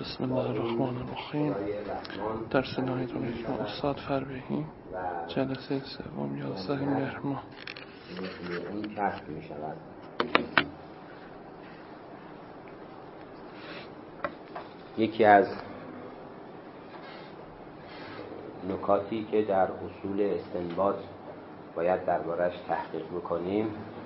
بسم الله الرحمن الرحیم. درس نهایی دانشجو استاد فربهی، جلسه سوم 11 مهر ماه. این کشف می شود. یکی از نکاتی که در اصول استنباط باید دربارش تحقیق بکنیم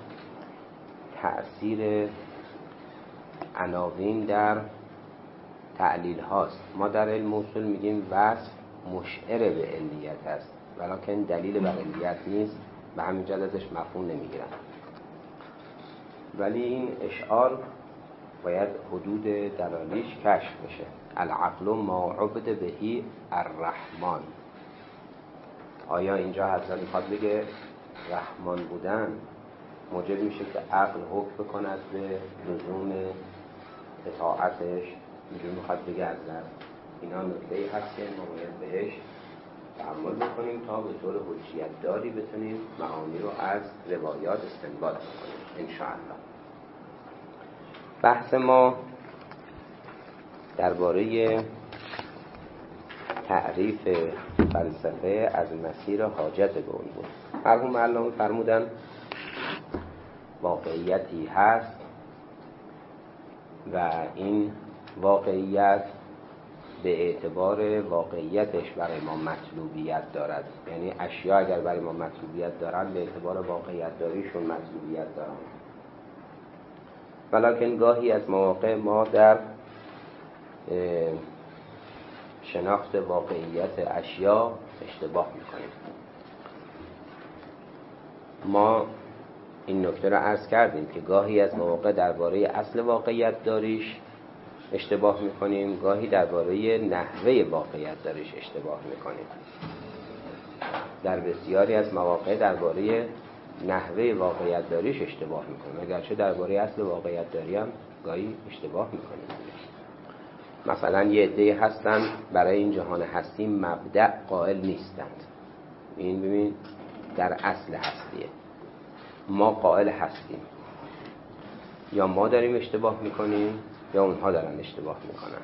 تأثیر عناوین در تعلیل هاست. ما در علم اصول میگیم وصف مشعر به علیت است، ولکن دلیل بر علیت نیست، به همین جهت ازش مفهوم نمیگیرن. ولی این اشعار باید حدود دلالیش کشف بشه. العقل ما عبد بهی الرحمن. آیا اینجا حضرت میخواد بگه رحمان بودن موجب میشه که عقل حکم بکند به لزوم اطاعتش؟ اینجور میخواد بگه حضرت اینا نکته‌ای هست که ما باید بهش تأمل بکنیم تا به طور حجیت داری بتونیم معانی رو از روایات استنباط بکنیم انشاءالله. بحث ما درباره تعریف فلسفه از مسیر حاجت به اون بود. مرحوم علامه فرمودن واقعیتی هست و این واقعیت به اعتبار واقعیتش برای ما مطلوبیت دارد. یعنی اشیا اگر برای ما مطلوبیت دارن به اعتبار واقعیت داریشون مطلوبیت دارن، ولکن گاهی از مواقع ما در شناخت واقعیت اشیا اشتباه میکنیم. ما این نکته را عرض کردیم که گاهی از مواقع درباره اصل واقعیت داریش اشتباه میکنیم، گاهی درباره نحوه واقعیت داریش اشتباه میکنیم. در بسیاری از مواقع درباره نحوه واقعیت داریش اشتباه میکنیم، اگرچه درباره اصل واقعیت داری هم گاهی اشتباه میکنیم. مثلا یه عده‌ای هستن برای این جهان هستی مبدأ قائل نیستند. این ببین در اصل هستیه، ما قائل هستیم. یا ما داریم اشتباه میکنیم یا اونها دارن اشتباه میکنن.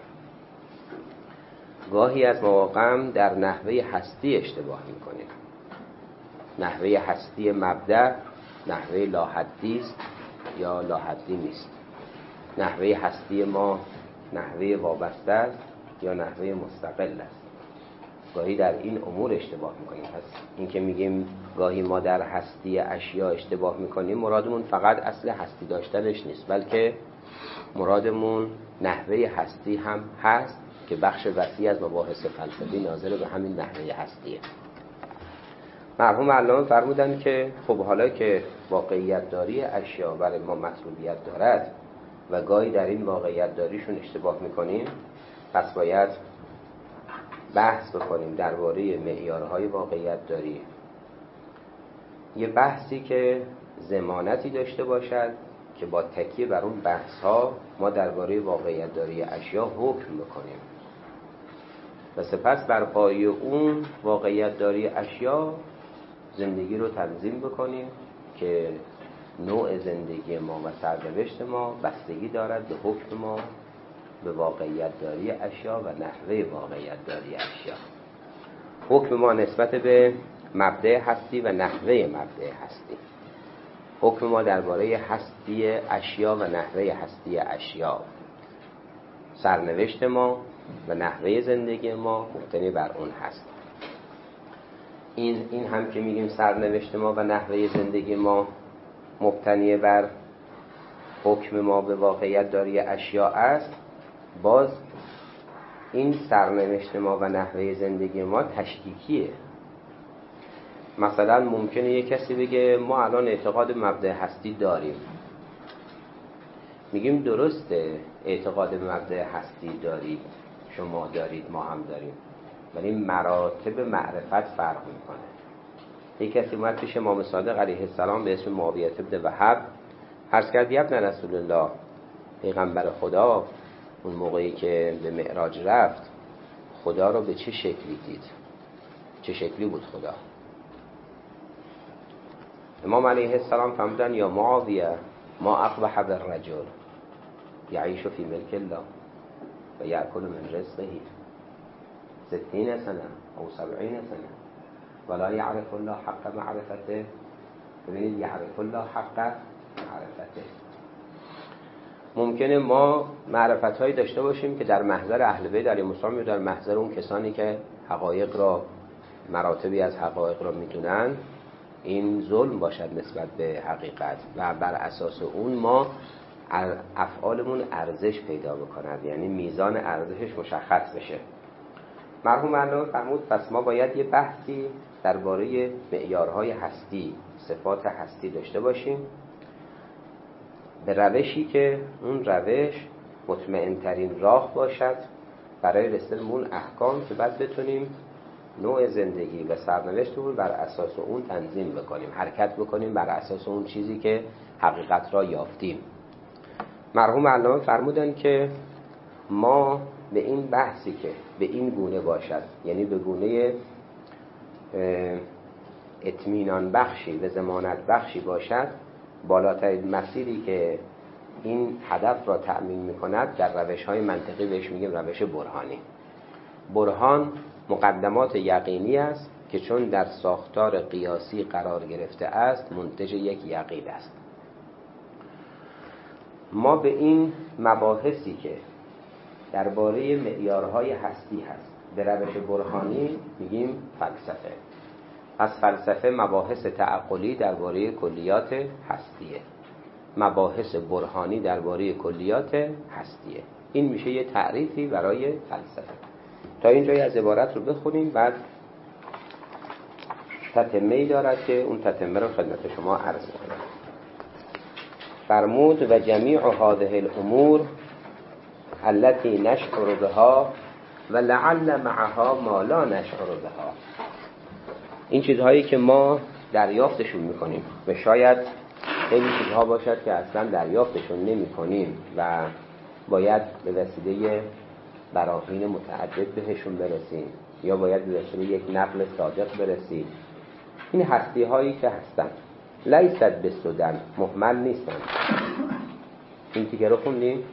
گاهی از مواقع در نحوه هستی اشتباه میکنیم. نحوه هستی مبدأ نحوه لاحدی است یا لاحدی نیست. نحوه هستی ما نحوه وابسته است یا نحوه مستقل است. گاهی در این امور اشتباه میکنیم. پس این که میگیم گاهی ما در هستی اشیا اشتباه میکنیم، مرادمون فقط اصل هستی داشتنش نیست، بلکه مرادمون نحوه هستی هم هست که بخش وسیع از مباحث فلسفی ناظر به همین نحوه هستیه. مرحوم علامه فرمودن که خب حالا که واقعیت داری اشیا برای ما مطلوبیت دارد و گاهی در این واقعیت داریشون اشتباه میکنیم، پس باید بحث بکنیم درباره معیارهای واقعیت داری. یه بحثی که ضمانتی داشته باشد که با تکیه بر اون بحث‌ها ما درباره واقعیت داری اشیا حکم بکنیم و سپس بر پایه اون واقعیت داری اشیا زندگی رو تنظیم بکنیم که نوع زندگی ما و سرنوشت ما بستگی دارد به حکم ما به واقعیت داری اشیا و نحوه واقعیت داری اشیا. حکم ما نسبت به مبدأ هستی و نحوه مبدأ هستی. حکم ما درباره هستی اشیا و نحوه هستی اشیا. سرنوشت ما و نحوه زندگی ما مبتنی بر اون هست. این هم که میگیم سرنوشت ما و نحوه زندگی ما مبتنی بر حکم ما به واقعیت داری اشیا است، باز این سرنوشت ما و نحوه زندگی ما تشکیکیه. مثلا ممکنه یک کسی بگه ما الان اعتقاد مبدأ هستی داریم. میگیم درسته اعتقاد مبدأ هستی دارید، شما دارید، ما هم داریم، ولی مراتب معرفت فرق میکنه. یک کسی اومد پیش امام صادق علیه السلام به اسم معاویه بن وهب عرض کرد ابن رسول الله، پیغمبر خدا اون موقعی که به معراج رفت خدا رو به چه شکلی دید؟ چه شکلی بود خدا؟ امام علیه السلام فرمودن یا معاویه ما اقبح بالرجل یعیش فی ملک الله. و یأکل من رزقه 60 سنه او 70 سنه ولا یعرف الله حق معرفته. ببینید یعرف الله حق معرفته. ممکنه ما معرفت‌هایی داشته باشیم که در محضر اهل بیت علیهم السلام یا در محضر اون کسانی که حقایق را، مراتبی از حقایق را میدونن، این ظلم باشد نسبت به حقیقت و بر اساس اون ما افعالمون ارزش پیدا بکند، یعنی میزان ارزشش مشخص بشه. مرحوم علامه فرمود پس ما باید یه بحثی درباره معیارهای هستی، صفات هستی داشته باشیم به روشی که اون روش مطمئن ترین راه باشد برای رسیدن به اون احکام که بعد بتونیم نوع زندگی و سرنوشتمون بر اساس اون تنظیم بکنیم، حرکت بکنیم بر اساس اون چیزی که حقیقت را یافتیم. مرحوم علامه فرمودن که ما به این بحثی که به این گونه باشد، یعنی به گونه اطمینان بخشی و ضمانت بخشی باشد، بالاترین مسیری که این هدف را تأمین می‌کند در روش‌های منطقی بهش میگیم روش برهانی. برهان مقدمات یقینی است که چون در ساختار قیاسی قرار گرفته است منتج یک یقین است. ما به این مباحثی که درباره معیارهای هستی هست به روش برهانی میگیم فلسفه. از فلسفه مباحث تعقلی درباره کلیات هستیه، مباحث برهانی درباره کلیات هستیه. این میشه یه تعریفی برای فلسفه. تا اینجای از عبارت رو بخونیم، بعد تتمه‌ای دارد که اون تتمه رو خدمت شما عرض می‌کنم. فرمود و جمیع هذه الامور التي نشعر بها و لعل معها ما لا نشعر بها. این چیزهایی که ما دریافتشون میکنیم و شاید خیلی چیزها باشد که اصلا دریافتشون نمیکنیم و باید به وسیله براهین متعدد بهشون برسیم یا باید به وسیله یک نقل صادق برسیم. این هستی هایی که هستن لیست بسودن، مهمل نیستن. این تیکه رو خوندیم؟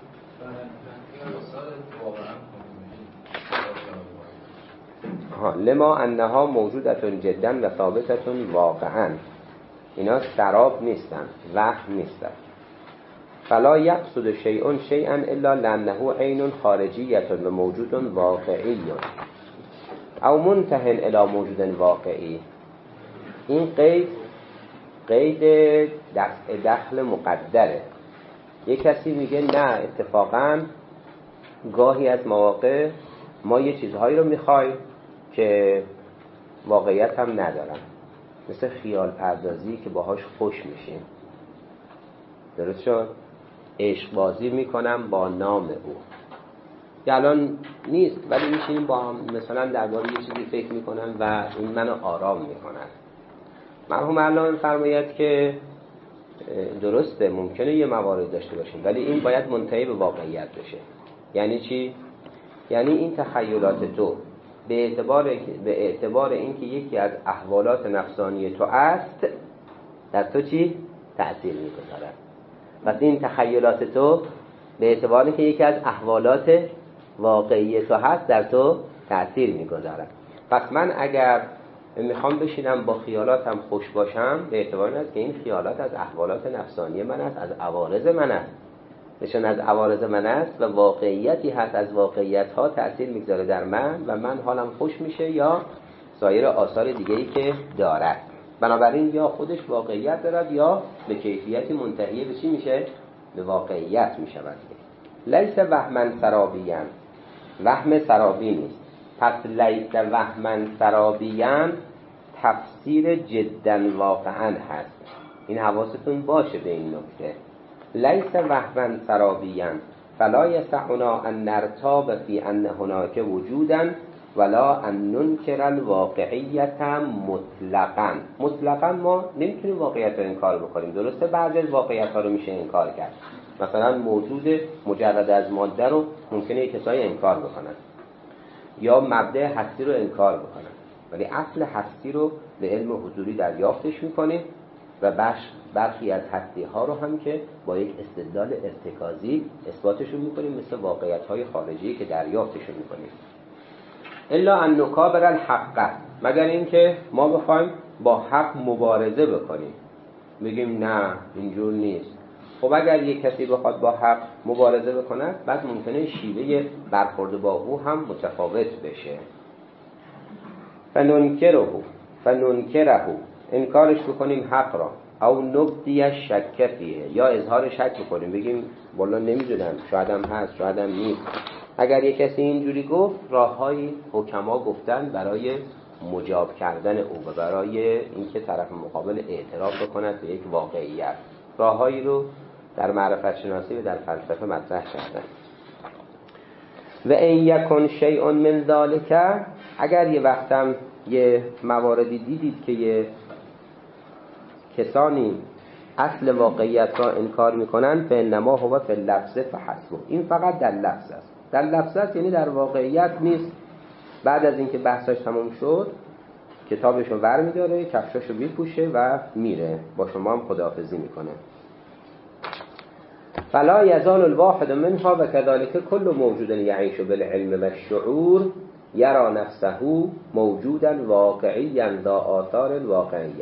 لما انها موجودتون جدا و ثابتتون واقعا. اینا سراب نیستن، وهم نیستن. فلا یقصد شیء شیئا الا لانه عین خارجیه و موجود واقعی او منتهی الی موجود واقعی. این قید دخل مقدره. یک کسی میگه نه اتفاقا گاهی از مواقع ما یه چیزهایی رو میخوایم که واقعیت هم ندارن، مثل خیال پردازی که باهاش خوش میشیم. درست شد؟ عشق بازی میکنم با نام او. که الان نیست ولی میشینیم با هم مثلا درباره یه چیزی فکر میکنن و این منو آرام میکنن. مرحوم علامه فرماید که درسته ممکنه یه موارد داشته باشیم ولی این باید منتهی به واقعیت بشه. یعنی چی؟ یعنی این تخیلات تو به اعتبار اینکه یکی از احوالات نفسانی تو است در تو چی؟ تأثیر میگذارد. پس این تخیلات تو به اعتبار اینکه یکی از احوالات واقعی تو هست در تو تأثیر میگذارد. پس من اگر میخوام بشینم با خیالاتم خوش باشم به اعتبار این است که این خیالات از احوالات نفسانی من است، از عوارض من است، نشان از عوارض من است و واقعیتی هست از واقعیت ها تأثیر میگذاره در من و من حالم خوش میشه یا سایر آثار دیگه‌ای که دارد. بنابراین یا خودش واقعیت دارد یا به کیفیتی منتهی به چی میشه؟ به واقعیت میشود. لیس وهما سرابیا، وهم سرابی نیست. پس لیس وهما سرابیا تفسیر جدا واقعا هست. این حواستون باشه به این نکته. لیس وهما سرابیا فلا یسعنا ان نرتاب فی ان هناک وجودا ولا ان ننکر الواقعیت مطلقا. مطلقا ما نمیتونیم واقعیت رو انکار بکنیم. درسته بعضی از واقعیت ها رو میشه انکار کرد، مثلا موجود مجرد از ماده رو ممکنه کسایی انکار بکنن یا مبدأ هستی رو انکار بکنن، ولی اصل هستی رو به علم حضوری دریافتش میکنیم و برخی از هستی ها رو هم که با یک استدلال ارتکازی اثباتشون میکنیم، مثل واقعیت های خارجی که دریافتشون میکنیم. الا ان نکابر الحق، مگر اینکه ما بخوایم با حق مبارزه بکنیم، بگیم نه اینجور نیست. خب اگر یک کسی بخواد با حق مبارزه بکنه، بعد ممکنه شیوه برخورد با او هم متفاوت بشه. فننکره انکارش بکنیم حق را، او نبدی شک فیه، یا اظهار شک بکنیم، بگیم والا نمیدونم، شاید هم هست شاید هم نیست. اگر یک کسی اینجوری گفت، راههای حکما گفتن برای مجاب کردن او و برای اینکه طرف مقابل اعتراف بکند به یک واقعیت، راههایی رو در معرفت شناسی و در فلسفه مطرح کردن. و این یکن شیء من ذلک، اگر یه وقتم یه مواردی دیدید که یه کسانی اصل واقعیت را انکار میکنن، فانما هو فی اللفظ فحسبه، این فقط در لفظ است. در لفظ است یعنی در واقعیت نیست. بعد از اینکه بحثش تمام شد، کتابشو ور میداره، کفشاشو میپوشه و میره، با شما هم خداحافظی میکنه. فلا یزال الواحد منها و كذلك كل موجود یعیش بالعلم و الشعور یرا نفسه موجودا واقعیا ذا آثار واقعیه.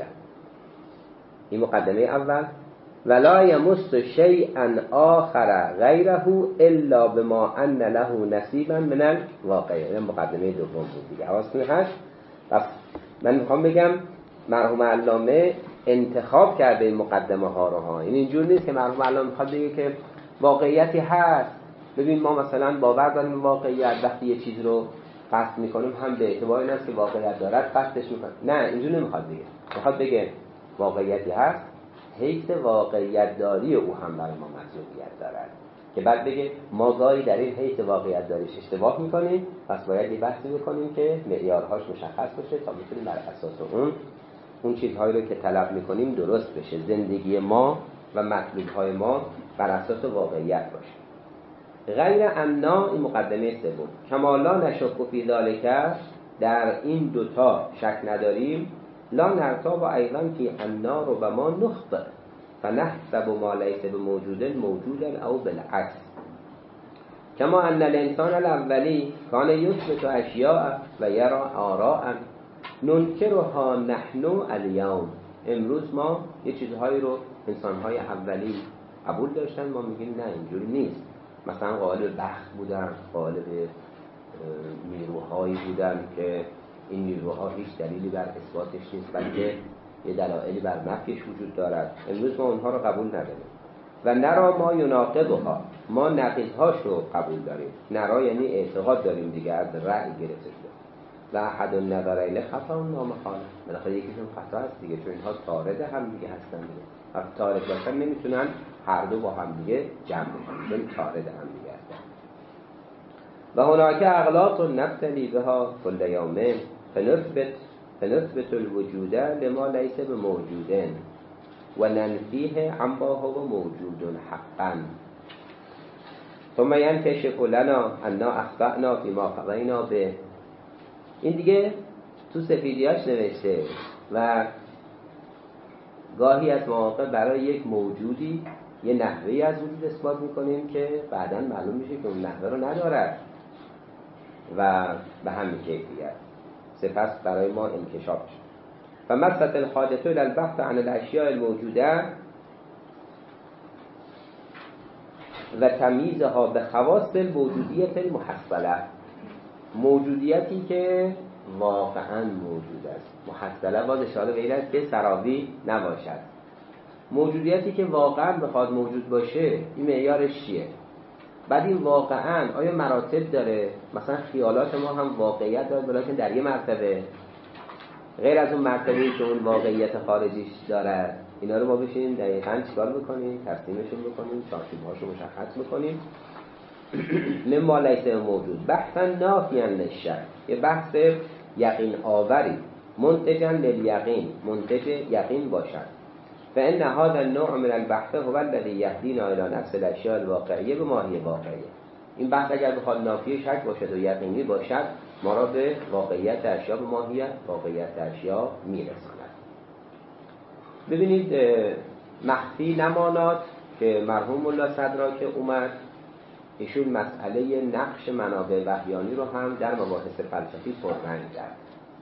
این مقدمه اول. ولا یمس شیئا آخر غیره الا بما ان له نصیبا من الواقعیه. این مقدمه دوم بود دیگه. حواستون هست؟ پس من میخوام بگم مرحوم علامه انتخاب کرده این مقدمه ها رو ها. این اینجور نیست که مرحوم علامه میخواد بگه که واقعیتی هست، ببین ما مثلا باور داریم واقعیت، وقتی یه چیز رو قصد میکنیم هم به اعتبار این است که واقعیت دارد قصدش میکنیم. نه، اینجور نمیخواد بگه. میخواد بگه واقعیتی هست، حیث واقعیت داری او هم برای ما مطلوبیت دارد، که بعد بگه ما گاهی در این حیث واقعیت داریش اشتباه میکنیم، پس باید یه بحثی بکنیم که معیارهاش مشخص باشه تا بتونیم بر اساس اون چیزهایی رو که طلب میکنیم درست بشه، زندگی ما و مطلوبهای ما بر اساس واقعیت باشه. غیر انا، این مقدمه سوم، کما لا نشک فی ذلک، در این دوتا شک نداریم، لا نرتاب ایضا فی النار و ما نخطئ فنحسب ما لیس بموجود موجودا او بالعکس. کما ان الانسان الاولی کان یثبت اشیاء و یرا آراء ننکرها نحن اليوم. امروز ما یه چیزهایی رو انسانهای اولی قبول داشتن، ما میگیم نه اینجوری نیست. مثلا قائل بخت بودن، قائل به نیروهایی بودن که این نیروها هیچ دلیلی بر اثباتش نیست، بلکه یه دلایلی بر نفیش وجود دارد. امروز ما اونها رو قبول نداریم. و نرا ما یناقضها، ما نقیضهاش رو قبول داریم. نرا یعنی اعتقاد داریم دیگه، از رأی گرفته شده. و احد النظرین خطا نامخالف، بالاخره یکیشون خطا هست دیگه، چون اینها طارد هم دیگه هستن دیگه. وقتی طارد باشن نمیتونن هر دو با هم دیگه جمع بشن، چون طارد هم دیگه هستن. و هناک اغلاط نبتلی بها کل یومین فنثبت الوجود لما لیس بموجودن و ننفیه عما هو موجود حقا ثم ینکشف لنا انا اخطأنا فيما قضینا به. این دیگه تو سفیدیاش نوشته و گاهی از مواقع برای یک موجودی یه نحوهی از وجود اثبات میکنیم که بعداً معلوم میشه که اون نحوه رو ندارد و به همین کیفیت سپس برای ما انکشاف شد. و مست الحادثه الى البحث عن الاشیاء الموجوده و تمییزها به خواص الوجودیت المحصله، موجودیتی که واقعا موجود است. محصله باز اشاره به این است که سراوی نباشد. موجودیتی که واقعا بخواد موجود باشه، این معیارش چیه؟ بعد این واقعا آیا مراتب داره؟ مثلا خیالات ما هم واقعیت داره، ولیکن در یه مرتبه غیر از اون مرتبه‌ای که اون واقعیت خارجیش داره. اینا رو ما بشینیم دقیقاً چیکار بکنیم؟ ترسیمشون بکنیم، ترتیب‌هاشو مشخص بکنیم. مما لیس موجود بحثا نافیاً للشک، یه بحث یقین آوری، منتجاً للیقین، منتج یقین باشد. فإن هذا النوع من البحث هو الذي يهدينا إلى نفس الأشياء الواقعية بما هي واقعية. این بحث اگر بخواد نافی شک باشد و یقینی باشد، ما را به واقعیت اشیاء، به ماهیت واقعیت اشیاء میرساند. ببینید مخفی نماناد که مرحوم ملا صدرا که اومد، ایشون مسئله نقش منابع وحیانی رو هم در مباحث فلسفی پررنگ کرد.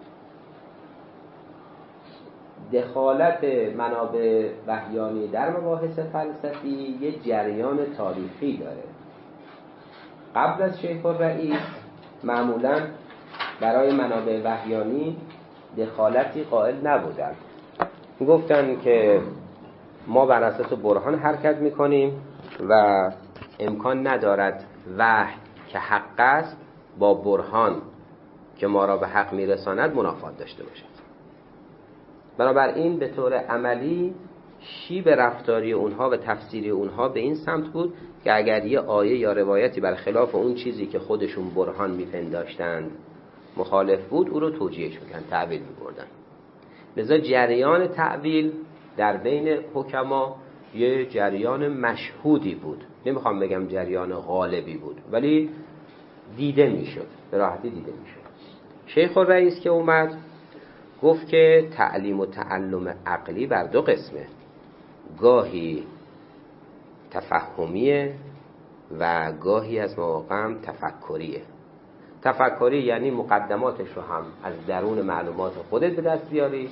دخالت منابع وحیانی در مباحث فلسفی یه جریان تاریخی داره. قبل از شیخ الرئیس معمولاً برای منابع وحیانی دخالتی قائل نبودند. گفتن که ما بر اساس برهان حرکت میکنیم و امکان ندارد وحی که حق است با برهان که ما را به حق میرساند منافات داشته باشد. بنابراین به طور عملی شیب رفتاری اونها و تفسیری اونها به این سمت بود که اگر یه آیه یا روایتی برخلاف اون چیزی که خودشون برهان میپنداشتند مخالف بود، او رو توجیهش میکن، تعویل میبردن. لذا جریان تعویل در بین حکما یه جریان مشهودی بود. نمیخوام بگم جریان غالبی بود، ولی دیده میشد، به راحتی دیده میشد. شیخ الرئیس که اومد گفت که تعلیم و تعلم عقلی بر دو قسمه، گاهی تفهمیه و گاهی از مواقع هم تفکریه. تفکری یعنی مقدماتش رو هم از درون معلومات خودت به دست بیاری،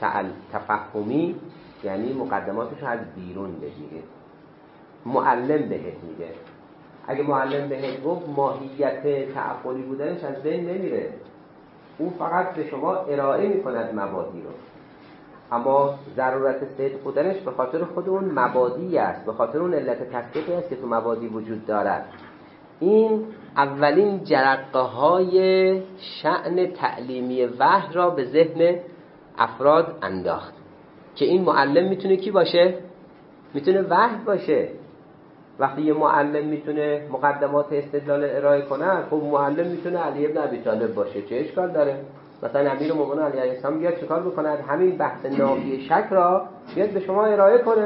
تفهمی یعنی مقدماتش رو از بیرون بگیری. معلم بهت میگه، اگه معلم بهت گفت ماهیت تعقلی بودنش از بین نمیره، او فقط به شما ارائه میکند مبادی رو، اما ضرورت صدق بودنش به خاطر خود اون مبادی است، به خاطر اون علت تصدیقی است که تو مبادی وجود دارد. این اولین جرقه های شأن تعلیمی وحی را به ذهن افراد انداخت که این معلم میتونه کی باشه؟ میتونه وحی باشه. وقتی یه معلم میتونه مقدمات استدلال ارائه کنه، خب معلم میتونه علی ابن ابی طالب باشه، چه اشکال داره؟ مثلا امیرالمومنین علی علیه السلام بیاد چیکار بکنه؟ همین بحث نافی شک را بیاد به شما ارائه کنه،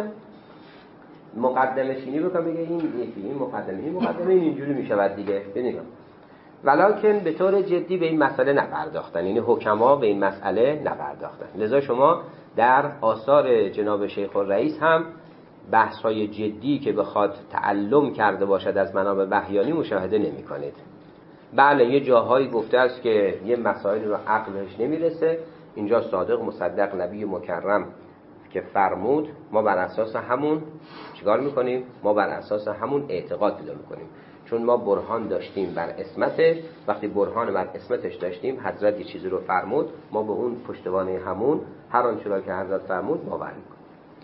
مقدمه چینی بکنه، بگه این یکی، این مقدمه این اینجوری میشود دیگه. ببینید ولکن به طور جدی به این مسئله نپرداختن، یعنی حکما به این مسئله نپرداختن. لذا شما در آثار جناب شیخ الرئیس هم بحث‌های جدی که بخواد تعلم کرده باشد از منابع وحیانی مشاهده نمی‌کنید. بله یه جاهایی گفته است که یه مسائل رو عقلش نمیرسه، اینجا صادق مصدق نبی مکرم که فرمود ما بر اساس همون چیکار میکنیم؟ ما بر اساس همون اعتقاد پیدا میکنیم، چون ما برهان داشتیم بر عصمتش. وقتی برهان بر عصمتش داشتیم، حضرت یه چیزی رو فرمود، ما به اون پشتوانه همون هر آنچه را که حضرت فرمود باور میکنیم.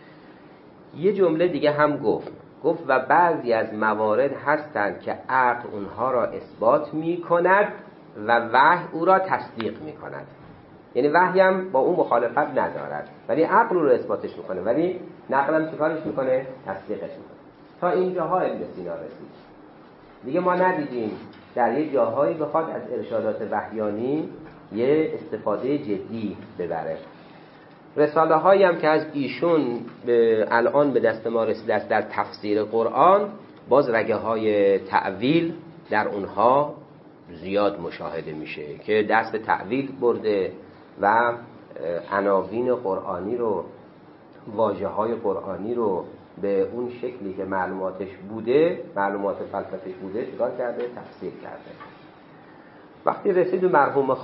یه جمله دیگه هم گفت و بعضی از موارد هستند که عقل اونها را اثبات میکند و وحی او را تصدیق میکند. یعنی وحی هم با اون مخالفت ندارد، ولی عقل رو اثباتش میکنه، ولی نقل هم چیکارش میکنه؟ تصدیقش میکنه. تا اینجاها ابن سینا رسید. دیگه ما ندیدیم در یه جاهایی بخواد از ارشادات وحیانی یه استفاده جدی ببره. رساله هایی هم که از ایشون الان به دست ما رسیده است در تفسیر قرآن، باز رگه های تعویل در اونها زیاد مشاهده میشه که دست به تعویل برده و عناوین قرآنی رو، واژه های قرآنی رو به اون شکلی که معلوماتش بوده، معلومات فلسفیش بوده، چیکار کرده؟ تفسیر کرده. وقتی رسید به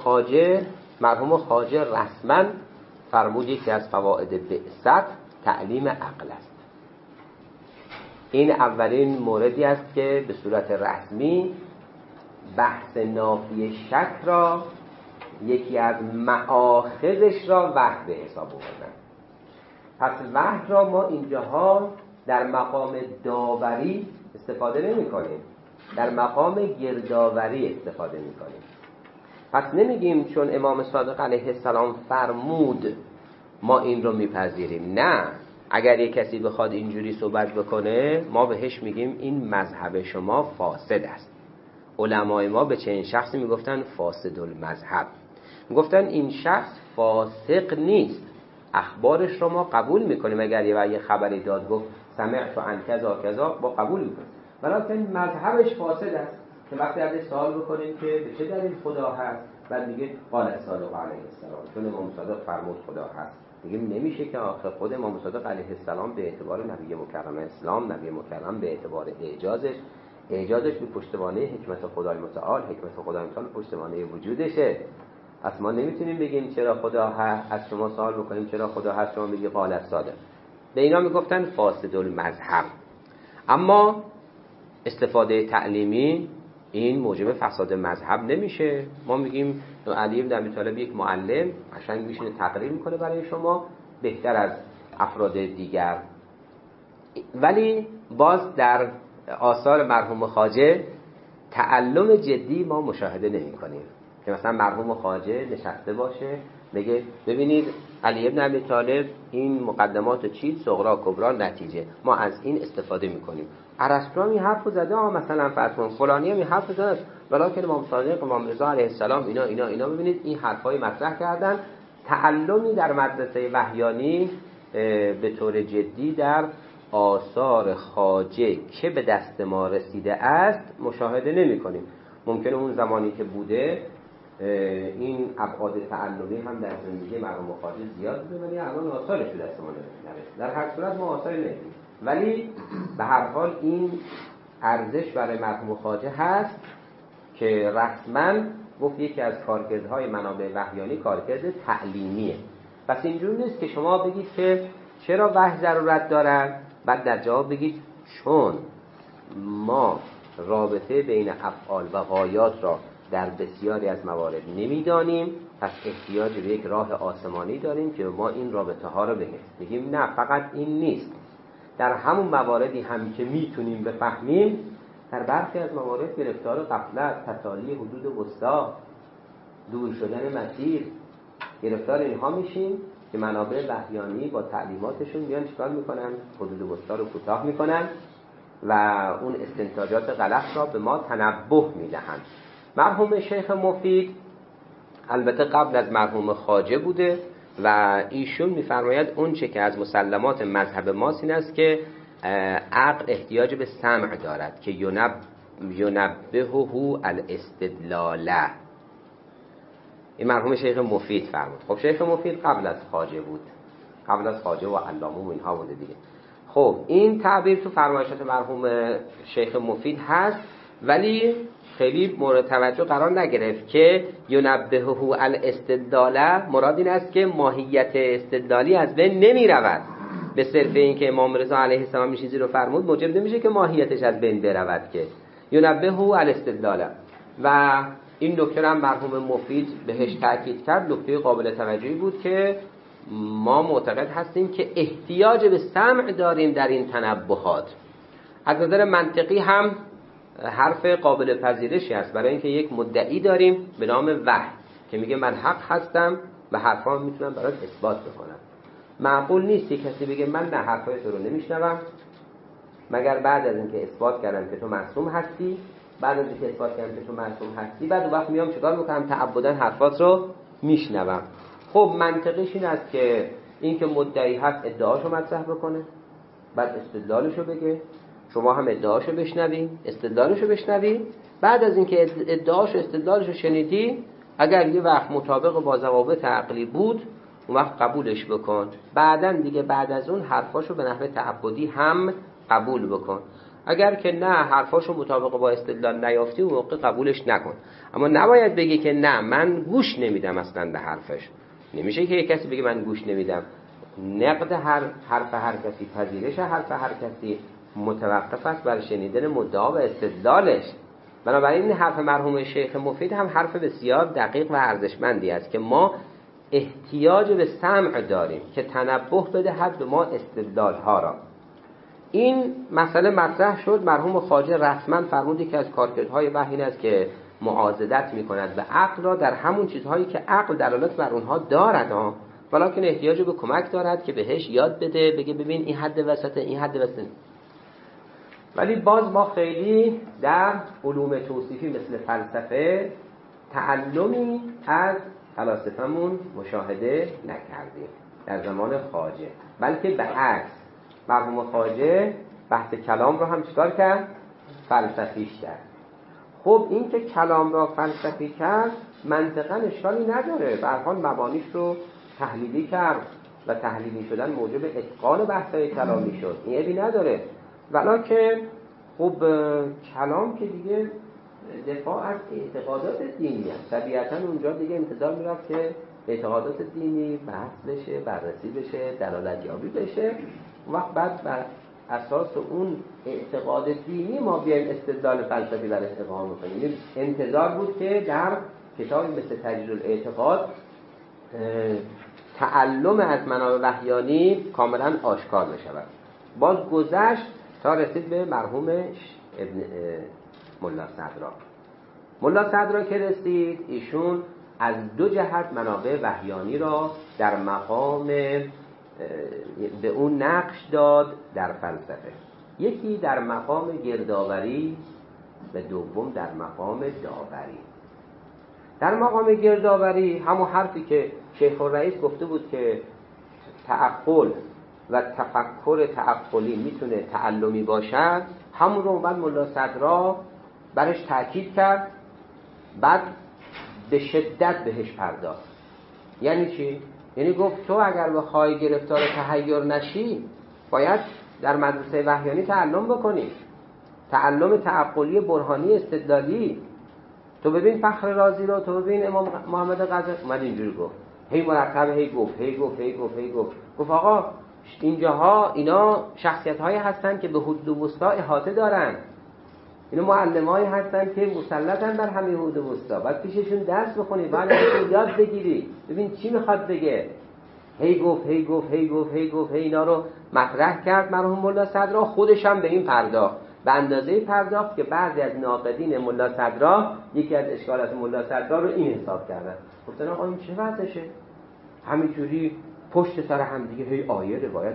مرحوم خواجه رسما فرمود یکی از فواید بعثت تعلیم عقل است. این اولین موردی است که به صورت رسمی بحث نافی شک را یکی از مآخذش را وحی به حساب آوردن. پس وحی را ما اینجاها در مقام داوری استفاده نمی کنیم، در مقام گردآوری استفاده می کنیم. پس نمیگیم چون امام صادق علیه السلام فرمود ما این رو میپذیریم. نه، اگر یک کسی بخواد اینجوری صحبت بکنه ما بهش میگیم این مذهب شما فاسد است. علمای ما به چنین شخصی میگفتن فاسد المذهب، میگفتن این شخص فاسق نیست، اخبارش رو ما قبول میکنیم. اگر یه خبری داد گفت سمعت عن کذا کذا، با قبول میکنیم، ولی مذهبش فاسد است. که وقتی ازش سوال بکنیم که به چه دلیل خدا هست، بعد میگه قال صادق علیه السلام، چون امام صادق فرمود خدا هست. میگیم نمیشه که آخر خود امام صادق علیه السلام به اعتبار نبی مکرم اسلام، نبی مکرم به اعتبار اعجازش به پشتوانه حکمت خدای متعال، حکمت خدای متعال پشتوانه وجودشه. پس ما نمیتونیم بگیم چرا خدا هست، از شما سوال بکنیم چرا خدا هست، شما میگی قال صادق. به اینا میگفتن فاسد المذهب. اما استفاده تعلیمی این موجب فساد مذهب نمیشه. ما میگیم علی بن ابی طالب یک معلم قشنگ میشینه تقریر میکنه برای شما بهتر از افراد دیگر. ولی باز در آثار مرحوم خواجه تعلم جدی ما مشاهده نمی کنیم که مثلا مرحوم خواجه نشسته باشه بگه ببینید علی بن ابی طالب این مقدمات چیز صغرا کبرا نتیجه ما از این استفاده میکنیم. ارسطو هم این حرفو زده مثلا فرض فلانی هم این حرفو زده، ولکن امام صادق امام رضا علیه السلام اینا ببینید این حرفای مطرح کردن. تعلمی در مدرسه وحیانی به طور جدی در آثار خواجه که به دست ما رسیده است مشاهده نمی کنیم. ممکنه اون زمانی که بوده این ابعاد تعلمی هم در زندگی مرحوم خواجه زیاد بوده، ولی الان آثارش به دست ما نرسیده. در هر صورت ما آثاری ندیدیم، ولی به هر حال این ارزش برای مرحوم خواجه هست که رسما گفت یکی از کارکردهای منابع وحیانی کارکرد تعلیمیه. پس اینجور نیست که شما بگید که چرا وحی ضرورت دارد، بعد در جواب بگید چون ما رابطه بین افعال و غایات را در بسیاری از موارد نمیدانیم، پس احتیاج به یک راه آسمانی داریم که ما این رابطه ها را بگیم. نه، فقط این نیست، در همون مواردی هم که میتونیم بفهمیم در برخی از موارد گرفتار غفلت، تتالی حدود وسطا، دور شدن مسیر، گرفتار اینها میشیم که منابع وحیانی با تعلیماتشون میان چیکار میکنن؟ حدود وسطا رو کوتاه میکنن و اون استنتاجات غلط را به ما تنبه میدهند. مرحوم شیخ مفید البته قبل از مرحوم خواجه بوده و ایشون میفرماید اون چه که از مسلمات مذهب ماست این است که عقل احتیاج به سمع دارد که ینبهه الاستدلاله. این مرحوم شیخ مفید فرمود. خب شیخ مفید قبل از خواجه بود، قبل از خواجه و علامه و اینها بوده دیگه. خب این تعبیر تو فرمایشات مرحوم شیخ مفید هست، ولی خیلی مورد توجه قرار نگرفت که ینبهه الاستدلاله مراد این است که ماهیت استدلالی از بین نمی رود. به صرف این که امام رضا علیه السلام چیزی رو فرمود موجب نمیشه که ماهیتش از بین برود، که ینبهه الاستدلاله. و این نکته هم مرحوم مفید بهش تاکید کرد. نکته قابل توجهی بود که ما معتقد هستیم که احتیاج به سمع داریم در این تنبهات. از نظر منطقی هم حرف قابل پذیرشی است، برای اینکه یک مدعی داریم به نام وحی که میگه من حق هستم و حرفام میتونم برات اثبات بکنم. معقول نیست که کسی بگه من نه حرفای تو رو نمیشنوم مگر بعد از اینکه اثبات کردم که تو معصوم هستی، بعد از اینکه اثبات کردم که تو معصوم هستی، بعد اون وقت میام چیکار میکنم؟ تعبداً حرفات رو میشنوم. خب منطقیش این است که این که مدعی هست ادعاشو مطرح بکنه، بعد استدلالشو بگه، شما هم ادعاشو بشنوی، استدلالشو بشنوی، بعد از اینکه ادعاشو استدلالشو شنیدی اگر یه وقت مطابق با ضوابط عقلی بود اون وقت قبولش بکن، بعداً دیگه بعد از اون حرفاشو به نحو تعبدی هم قبول بکن. اگر که نه حرفاشو مطابق با استدلال نیافتی اون موقع قبولش نکن. اما نباید بگی که نه من گوش نمیدم اصلا به حرفش. نمیشه که یک کسی بگه من گوش نمیدم. نقد حرف هر کسی، پذیرش حرف هر کسی متوقف است بر شنیدن مدعا و استدلالش. بنابراین این حرف مرحوم شیخ مفید هم حرف بسیار دقیق و ارزشمندی است که ما احتیاج به سمع داریم که تنبه بدهد به ما استدلال ها را. این مسئله مطرح شد. مرحوم خواجه رسما فرمودی که از کارکردهای وحی است که معاضدت می‌کند به عقل را در همون چیزهایی که عقل دلالت بر اونها دارد، ولکن احتیاج به کمک دارد که بهش یاد بده، بگه ببین این حد وسطه، این حد وسطه. ولی باز ما خیلی در علوم توصیفی مثل فلسفه تعلمی از فلاسفه‌مون مشاهده نکردیم در زمان خواجه، بلکه به عکس مرحوم خواجه بحث کلام رو هم چیکار کرد؟ فلسفیش کرد. خب این که کلام را فلسفی کرد منطقاً اشکالی نداره، به هر حال مبانیش رو تحلیلی کرد و تحلیلی شدن موجب اتقان بحث‌های کلامی شد، این عیبی نداره. ولکن خب کلام که دیگه دفاع از اعتقادات دینی است، طبیعتاً اونجا دیگه انتظار میرفت که اعتقادات دینی بحث بشه، بررسی بشه، دلالت یابی بشه، وقت بعد بر اساس اون اعتقاد دینی ما بیایم استدلال فلسفی برای اقامه کنیم. انتظار بود که در کتابی مثل تجرید الاعتقاد تعلم از منابع وحیانی کاملا آشکار بشود. باز گذشت تا رسید به مرحوم ابن ملا صدرا. ملا صدرا که رسید، ایشون از دو جهت منابع وحیانی را در مقام به اون نقش داد در فلسفه، یکی در مقام گردآوری و دوم در مقام داوری. در مقام گردآوری همون حرفی که شیخ الرئیس گفته بود که تعقل و تفکر تعقلی میتونه تعلمی باشد، همون رو بعد ملا صدرا برش تاکید کرد، بعد به شدت بهش پرداخت. یعنی چی؟ یعنی گفت تو اگر بخوای گرفتار تحیر نشی باید در مدرسه وحیانی تعلم بکنی، تعلم تعقلی برهانی استدلالی. تو ببین فخر رازی رو، تو ببین امام محمد غزالی اومد اینجوری گفت، هی مرتب هی گفت گفت آقا اینجاها اینا شخصیت‌هایی هستن که به حدود وسطا احاطه دارن، اینا معلمایی هستن که مسلطن بر همه حدود وسطا، بعد پیششون درس بخونی، بعد ازشون یاد بگیری، ببین چی میخواد بگه. هی گفت اینا رو مطرح کرد مرحوم ملا صدرا. خودش هم به این پرداخت، به اندازه پرداخت که بعضی از ناقدین ملا صدرا یکی از اشکالات ملا صدرا رو این حساب کردن، گفتن آقا این چه وضعشه، همینجوری پشت سر هم دیگه هی آیه روایت.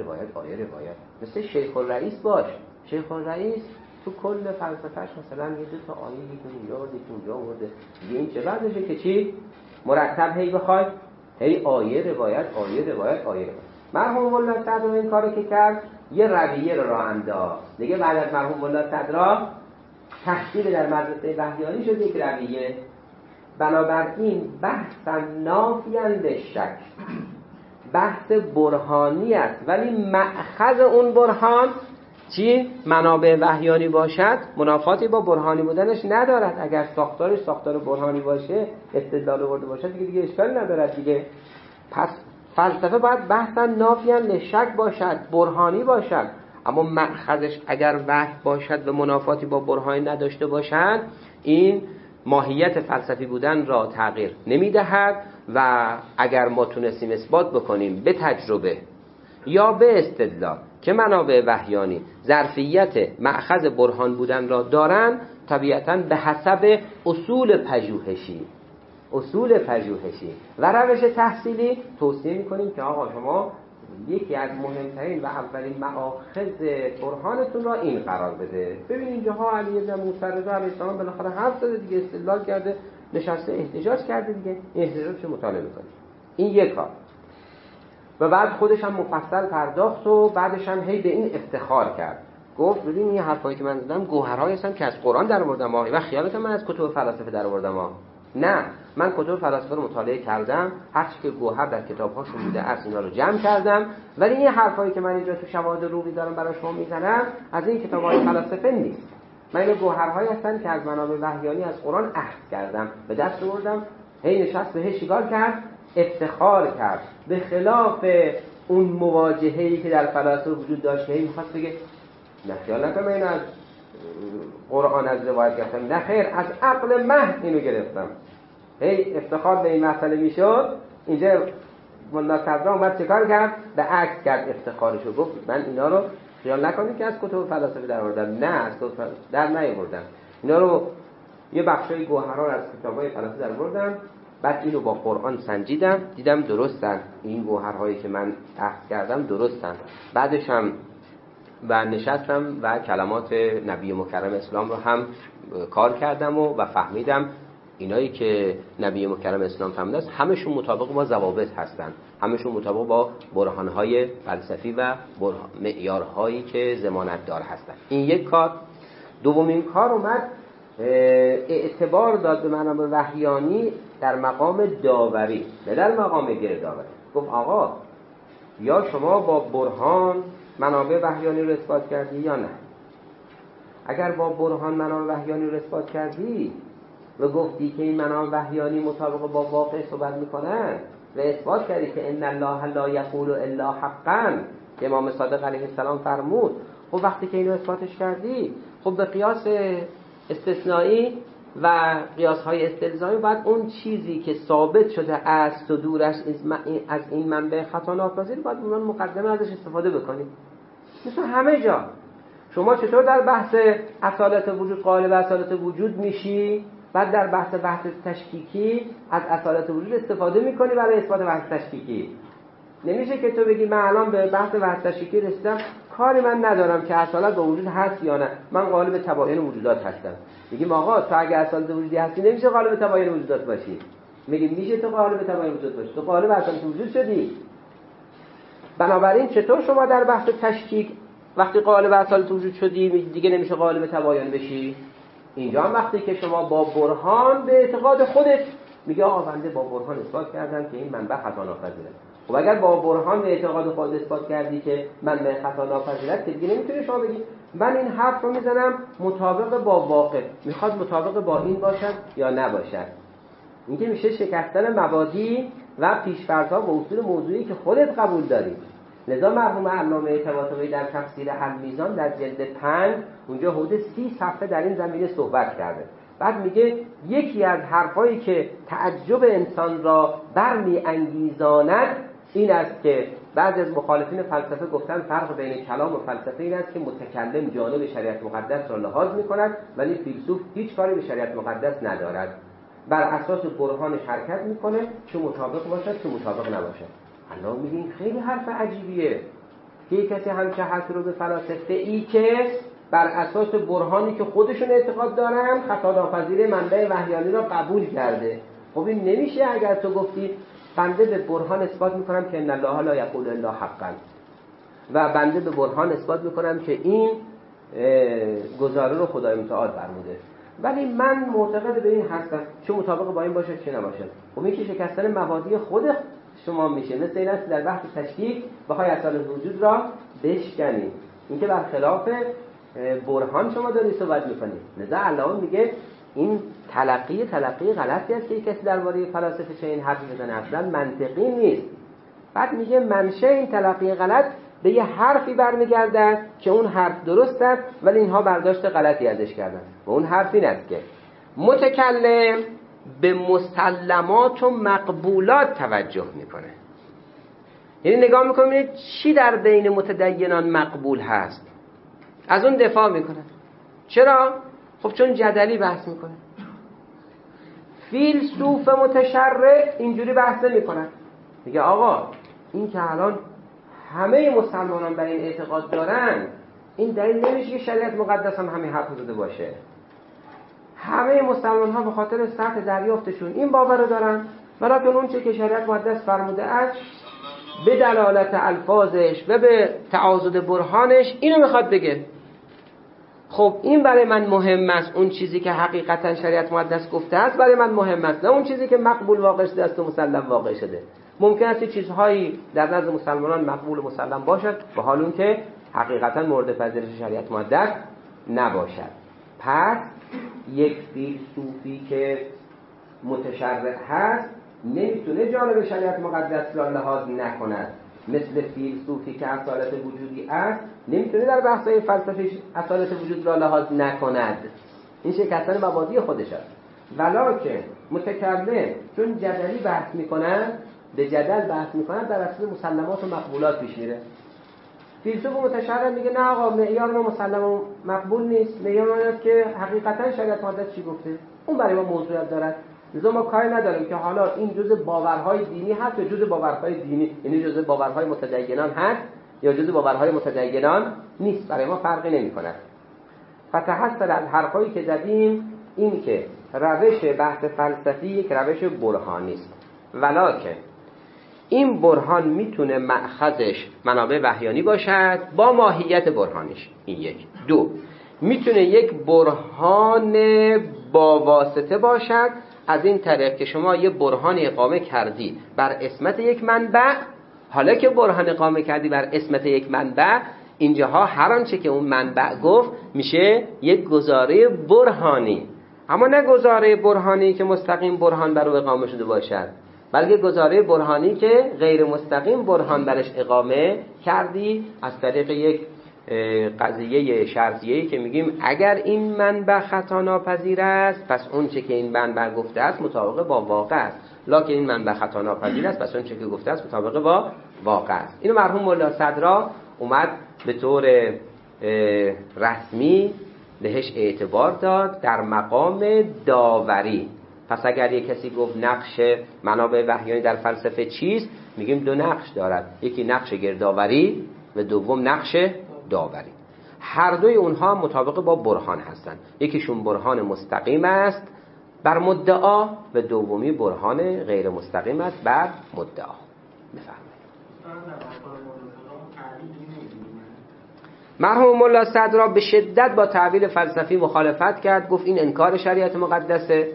مثل شیخ الرئیس باش. شیخ الرئیس تو کل فلسفهش مثلا یه دو تا آیه یکی اونجا آورده، دیگه این چه وضعشه که چی مرتب هی بخواد هی آیه روایت. مرحوم ملا صدرا این کارو که کرد یه رویه رو راه انداخت دیگه. بعد از مرحوم ملا صدرا تحصیل در مدرسه وحیانی شد یک رویه، بنابراین بحث نافیاً للشک، بحث برهانی است ولی مأخذ اون برهان چی؟ منابع وحیانی باشد، منافاتی با برهانی بودنش ندارد. اگر ساختارش ساختار برهانی باشه، استدلال آورده باشه، دیگه اشکالی ندارد دیگه. پس فلسفه باید بحثا نافیاً للشک باشد، برهانی باشد، اما مأخذش اگر وحی باشد و منافاتی با برهانی نداشته باشد، این ماهیت فلسفی بودن را تغییر نمیدهد. و اگر ما تونستیم اثبات بکنیم به تجربه یا به استدلال که منابع وحیانی ظرفیت مأخذ برهان بودن را دارند، طبیعتاً به حسب اصول پژوهشی و روش تحصیلی توصیه میکنیم که آقا شما یکی از مهمترین و اولین مآخذ برهانتون را این قرار بده. ببین اینجاها علی بن موسی رضا علیه السلام بالاخره حرف زده دیگه، استدلال کرده، نشسته احتجاج کرده دیگه، این احتجاجش مطالعه میکنیم. این یک کار. و بعد خودش هم مفصل پرداخت و بعدش هم هی به این افتخار کرد، گفت ببین این حرفایی که من زدم گوهرهایی هستن که از قرآن در آوردم و خیالت من از کتب فلسفه در آوردم. نه، من کتب فلسفه رو مطالعه کردم، هر چی که گوهر در کتاب‌هاشون بوده از اینا رو جمع کردم، ولی این حرفایی که من اینجا تو شواهد رومی دارم برای شما میزنم از این کتاب‌های فلسفه نیست. من این گوهرهایی هستن که از منابع وحیانی از قرآن اخذ کردم، به دست آوردم. هی نشست بهش چیکار کرد؟ افتخار کرد، به خلاف اون مواجهه‌ای که در فلسفه وجود داشت. هی می‌خواست بگه نه خیال نکنم این از قرآن از روایت گرفتم، نه خیر از عقل محض اینو گرفتم. هی افتخار به این مسئله میشد. اینجا ملا صدرا اومد چیکار کرد؟ به عکس کرد افتخارشو، گفت من اینا رو خیال نکنید که از کتب فلسفه در آوردم، نه از کتب فلسفه در نیاوردم، اینا رو یه بخشای گوهرها از کتاب‌های فلسفه در آوردم، بعد اینو با قرآن سنجیدم، دیدم درستن این گوهرهایی که من اخذ کردم درستن. بعدش هم و نشستم و کلمات نبی مکرم اسلام رو هم کار کردم و فهمیدم اینایی که نبی مکرم اسلام فهمیده است همشون مطابق با ضوابط هستن، همشون مطابق با برهانهای فلسفی و معیارهایی که ضمانت دار هستن. این یک کار. دومین کار اومد اعتبار داد به منابع وحیانی در مقام داوری، نه در مقام گردآوری. گفت آقا یا شما با برهان منابع وحیانی رو اثبات کردی یا نه. اگر با برهان منابع وحیانی رو اثبات کردی و گفتی که این منابع وحیانی مطابق با واقع صحبت میکنن و اثبات کردی که ان الله لا یقول الا حقا که امام صادق علیه السلام فرمود، خب وقتی که اینو اثباتش کردی، خب به قیاس استثنایی و قیاس‌های استلزامی باید اون چیزی که ثابت شده است و دورش از این منبع خطا ناپذیر باید اون مقدمه ازش استفاده بکنیم. مثل همه جا شما چطور در بحث اصالت وجود قائل به اصالت وجود میشی، بعد در بحث تشکیکی از اصالت وجود استفاده میکنی برای اثبات بحث تشکیکی. نمیشه که تو بگی من الان به بحث تشکیکی رسیدم، کاری من ندارم که اصالت با وجود هست یا نه، من قائل به تباین وجودات هستم. میگیم آقا تو اگه اصالت وجودی هستی نمیشه قائل به تباین وجودات باشی. میگیم میشه تو قائل به تباین وجودات باشی، تو قائل به اصالت وجود شدی. بنابراین چطور شما در بحث تشکیک وقتی قائل به اصالت وجود شدی دیگه نمیشه قائل به تباین بشی؟ اینجا هم وقتی که شما با برهان به اعتقاد خودت میگه آقا بنده با برهان اثبات کردم که این منبع خطا ناپذیره. خب اگر با برهان به اعتقاد خودت اثبات کردی که منبع خطا ناپذیره، دیگه نمیتونی شما بگی من این حرف رو میزنم مطابق با واقع، میخواد مطابق با این باشد یا نباشد. این که میشه شکستن مبادی و پیش‌فرض‌ها با اصول موضوعی که خودت قبول داری. لذا مرحوم علامه طباطبایی در تفسیر المیزان در جلد 5 اونجا حدود 30 صفحه در این زمینه صحبت کرده. بعد میگه یکی از حرفایی که تعجب انسان را برمی‌انگیزاند این است که بعضی از مخالفین فلسفه گفتن فرق بین کلام و فلسفه این است که متکلم جانب شریعت مقدس را لحاظ می‌کند ولی فیلسوف هیچ کاری به شریعت مقدس ندارد، بر اساس برهانش حرکت میکنه، چه مطابق باشد چه مطابق نباشد. الله میگه این خیلی حرف عجیبیه که کسی همچه حرف رو به فلاسفه ای که بر اساس برهانی که خودشون اعتقاد دارن خطا ناپذیر منبع وحیانی را قبول کرده. خب این نمیشه اگر تو گفتی بنده به برهان اثبات میکنم که ان الله لا یقول الا حقا و بنده به برهان اثبات میکنم که این گزاره رو خدای متعال فرموده، ولی من معتقد به این هستم چه مطابق با این باشه چه نباشه. خب این که شکستن مبادی خود شما میشه. مثل این است در بحث تشکیک بخوای اصالت وجود را بشکنی، این که برخلاف برهان شما داری صحبت میکنی. لذا علامه میگه این تلقی غلطی است که کسی درباره فلاسفه چه این حرفی بزنه، اصلا منطقی نیست. بعد میگه منشه این تلقی غلط به یه حرفی برمیگردد که اون حرف درست است ولی اینها برداشت غلطی ازش کردن و اون حرف این است که متکلم به مسلمات و مقبولات توجه میکنه. یعنی نگاه میکنه چی در بین متدینان مقبول هست، از اون دفاع میکنه. چرا؟ خب چون جدلی بحث میکنه. فیلسوف متشرع اینجوری بحث نمیکنه، میگه آقا این که الان همه مسلمانان بر این اعتقاد دارن این دلیل نمیشه که شریعت مقدس هم همین حرف زده باشه. همه مسلمان ها به خاطر سطح دریافتشون این باور رو دارن، ولی اون چه که شریعت مقدس فرموده است به دلالت الفاظش و به تعاضد برهانش اینو میخواد بگه. خب این برای من مهم است، اون چیزی که حقیقتا شریعت مقدس گفته است برای من مهم است، نه اون چیزی که مقبول واقع شده است و مسلم واقع شده. ممکن است چیزهایی در نزد مسلمانان مقبول و مسلم باشد به حال اون که حقیقتا مورد پذیرش شریعت مقدس نباشد. پس یک فیلسوفی که متشرع هست نمیتونه جانب شریعت مقدس را لحاظ نکند، مثل فیلسوفی که اصالت وجودی است نمیتونه در بحث‌های فلسفی اصالت وجود را لحاظ نکند. این شکستن مبادی خودش است. ولکن متکلم چون جدلی بحث میکنن، به جدل بحث میکنن، در اصل مسلمات و مقبولات پیش میره. فیلسوف متشرع میگه نه آقا معیار ما مسلم و مقبول نیست، معیار ما اینه که حقیقتا شریعت مقدس چی گفته، اون برای ما موضوعیت دارد. لذا ما کاری نداریم که حالا این جزء باورهای دینی هست یا جزء باورهای دینی، یعنی جزء باورهای متدینان هست یا جزء باورهای متدینان نیست، برای ما فرقی نمی‌کند. فتحصل از حرفایی که زدیم این که روش بحث فلسفی یک روش برهانی است، ولکن این برهان میتونه مأخذش منابع وحیانی باشد با ماهیت برهانش. این یک. دو، میتونه یک برهان با واسطه باشد، از این طریق که شما یه برهان اقامه کردی بر عصمت یک منبع. حالا که برهان اقامه کردی بر عصمت یک منبع، اینجاها هر آنچه که اون منبع گفت میشه یک گزاره برهانی، اما نه گزاره برهانی که مستقیم برهان بر او اقامه شده باشد، بلکه گزاره برهانی که غیر مستقیم برهان برش اقامه کردی از طریق یک قضیه شرطیه‌ای که میگیم اگر این منبع خطا ناپذیر است پس اون چه که این منبع گفته است مطابق با واقع است، لکن این منبع خطا ناپذیر است پس اون چه که گفته است مطابق با واقع است. اینو مرحوم ملا صدرا اومد به طور رسمی بهش اعتبار داد در مقام داوری. پس اگر یک کسی گفت نقش منابع وحیانی در فلسفه چیست، میگیم دو نقش دارد، یکی نقش گردآوری و دوم نقش داوری. هر دوی اونها مطابق با برهان هستند، یکیشون برهان مستقیم است بر مدعا و دومی برهان غیر مستقیم است بر مدعا. بفرمایید. مرحوم ملا صدرا به شدت با تعبیر فلسفی مخالفت کرد، گفت این انکار شریعت مقدسه.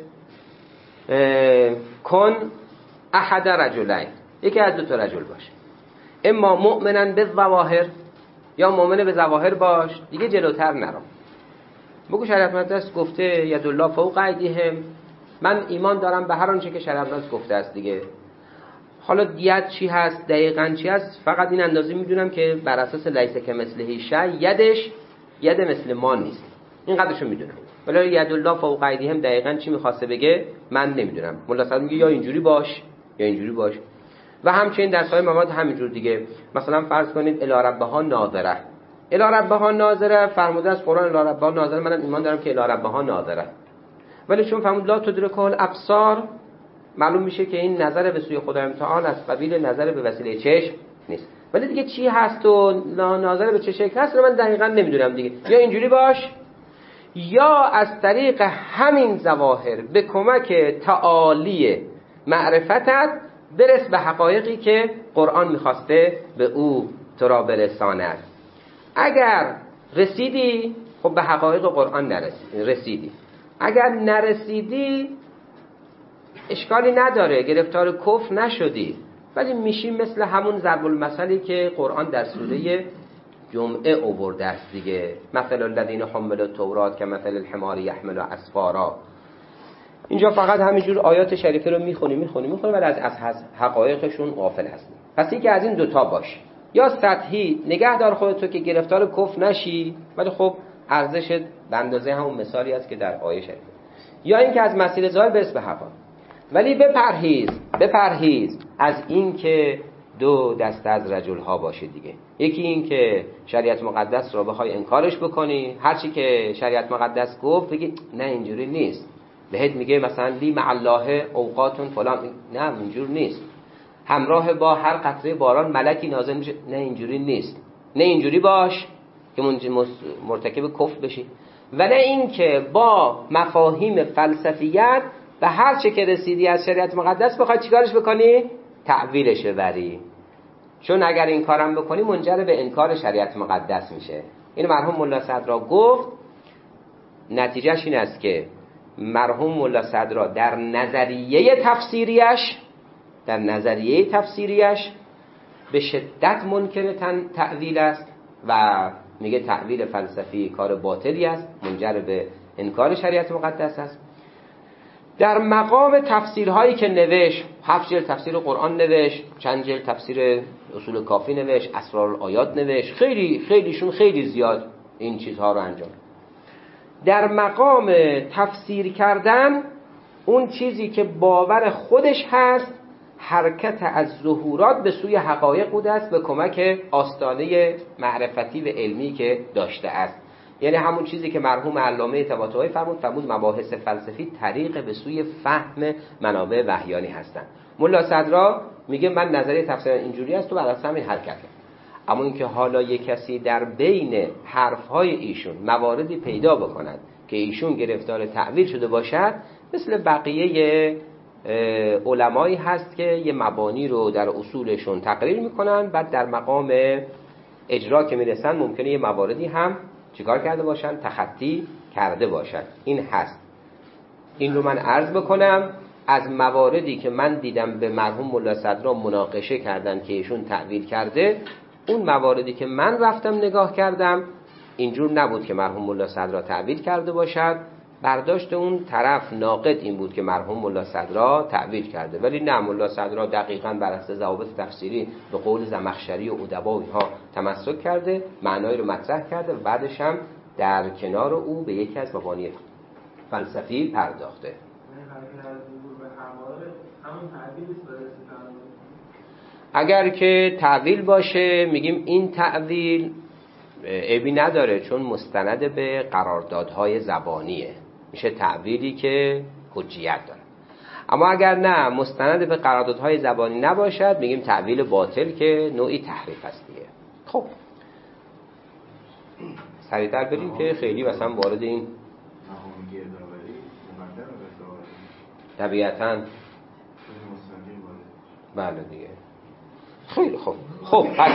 کن احد رجلین، یکی از دو تا رجل باشه، اما مؤمنن بالظواهر، یا مؤمن به ظواهر باش، دیگه جلوتر نرو. بگو شریعت مقدس گفته ید الله فوق ایدیهم، من ایمان دارم به هر آنچه که شریعت مقدس گفته است دیگه. حالا ید چی هست، دقیقاً چی هست، فقط این اندازه میدونم که بر اساس لیس کمثله شیء یدش ید مثل ما نیست، این قدرشو میدونم، ولی ید الله فوق ایدیهم دقیقاً چی میخواسته بگه من نمیدونم. ملا صدر میگه یا اینجوری باش یا اینجوری باش. و همچنین در سایر مواد همینجور دیگه. مثلا فرض کنید الی ربها ناظره، الی ربها ناظره فرموده از قرآن الی ربها ناظره، منم ایمان دارم که الی ربها ناظره، ولی چون فرمود لا تدرکه الابصار، معلوم میشه که این نظر به سوی خدای متعال از قبیل نظر به وسیله چشم نیست. ولی دیگه چی هست و نظر به چه شکل هست رو من دقیقاً نمیدونم دیگه، یا اینجوری باش یا از طریق همین ظواهر به کمک تعالی معرفتت برس به حقایقی که قرآن میخواسته به او تو را برساند. اگر رسیدی خب به حقایق قرآن رسیدی، اگر نرسیدی اشکالی نداره، گرفتار کفر نشدی، ولی میشی مثل همون ضرب المثلی که قرآن در سوره جمعه آورده است دیگه، مثل الذین حملوا التوراة کمثل الحمار یحمل اسفارا. اینجا فقط همینجور آیات شریفه رو میخونی ولی از حقایقشون غافل هستی. پس اینکه از این دوتا باش، یا سطحی نگه دار خودتو که گرفتار کفر نشی ولی خب ارزشت به اندازه همون مثالی است که در آیه شریفه، یا اینکه از مسیر ظاهر برس به حقا. ولی بپرهیز از این که دو دسته از رجل ها باشه دیگه. یکی این که شریعت مقدس رو بخوای انکارش بکنی، هرچی که شریعت مقدس گفت بگی نه اینجوری نیست، بهت میگه مثلا لی مع الله اوقاتون فلان، نه اینجور نیست، همراه با هر قطره باران ملکی نازل میشه، نه اینجوری نیست، نه اینجوری باش که مرتکب کفر بشی. و نه این که با مفاهیم فلسفیت و هر چه که رسیدی از شریعت مقدس بخوای چیکارش بکنی؟ تعویلش ببری، چون اگر این کارم بکنی منجر به انکار شریعت مقدس میشه. این مرحوم ملا صدرا گفت، نتیجهش این است که مرحوم ملا صدرا در نظریه تفسیریش به شدت منکر تعویل است و میگه تعویل فلسفی کار باطلی است، منجر به انکار شریعت مقدس است. در مقام تفسیرهایی که نوشت، 7 جلد تفسیر قرآن نوشت، چند جلد تفسیر اصول کافی نوشت، اسرار الآیات نوشت، خیلیشون خیلی زیاد این چیزها رو انجام. در مقام تفسیر کردن اون چیزی که باور خودش هست، حرکت از ظهورات به سوی حقایق بوده است به کمک آستانه معرفتی و علمی که داشته است. یعنی همون چیزی که مرحوم علامه طباطبایی فرمود مباحث فلسفی طریق به سوی فهم منابع وحیانی هستند. ملا صدرا میگه من نظریه تفسیر اینجوری است، تو بر اساس همین حرکت کن. اما اینکه حالا یک کسی در بین حرفهای ایشون مواردی پیدا بکند که ایشون گرفتار تعویل شده باشد، مثل بقیه علمایی هست که یه مبانی رو در اصولشون تقریر میکنن، بعد در مقام اجرا که میرسن ممکنه یه مواردی هم چیکار کرده باشن؟ تخطی کرده باشن. این هست. این رو من عرض بکنم از مواردی که من دیدم به مرحوم ملا صدرا مناقشه کردن که ایشون تأویل کرده، اون مواردی که من رفتم نگاه کردم اینجور نبود که مرحوم ملا صدرا تأویل کرده باشد. برداشت اون طرف ناقد این بود که مرحوم ملا صدرا تأویل کرده، ولی نه، ملا صدرا دقیقاً بر اساس ضوابط تفسیری به قول زمخشری و ادبا و اینها تمسک کرده، معنایی رو مطرح کرده و بعدش هم در کنار او به یکی از مبانی فلسفی پرداخته. اگر که تعویل باشه میگیم این تعویل عیبی نداره، چون مستند به قراردادهای زبانیه، میشه تعویلی که حجیت داره. اما اگر نه مستند به قراردادهای زبانی نباشد میگیم تعویل باطل که نوعی تحریف است دیگه. خب سریعتر بریم که خیلی مثلا وارد این طبیعتاً بله دیگه. خیلی خوب. خب پس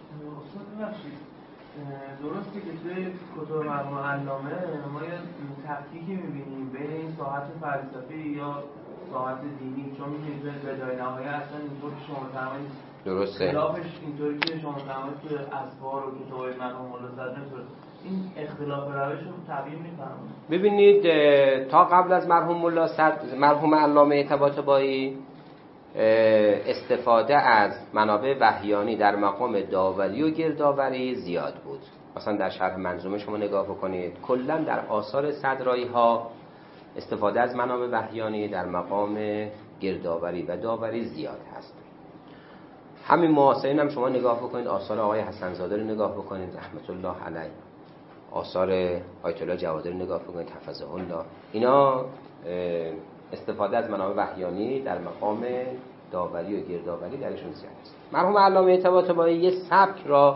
درسته که توی کتب مرحوم علامه ما یه تفکیکی می‌بینیم بین این ساحت فلسفی یا ساحت دینی، چون می‌بینید به بدایه نهایه اصلا اینطور که شما فرمایید درسته، خلافش اینطوری که شما فرمایید توی اسفار و کتاب‌های مرحوم مولا صدر این اختلاف روش رو تبیین می‌فرمایید. ببینید تا قبل از مرحوم علامه طباطبایی استفاده از منابع وحیانی در مقام داوری و گردآوری زیاد بود. مثلا در شرح منظومه شما نگاه بکنید، کلا در آثار صدرایی ها استفاده از منابع وحیانی در مقام گردآوری و داوری زیاد هست. همین معاصرین هم شما نگاه بکنید، آثار آقای حسن زاده رو نگاه بکنید رحمت الله علیه، آثار آیت الله جوادی رو نگاه بکنید حفظه الله، اینا استفاده از منابع وحیانی در مقام داوری و گردآوری درشون زیاد است. مرحوم علامه طباطبایی یه سبک را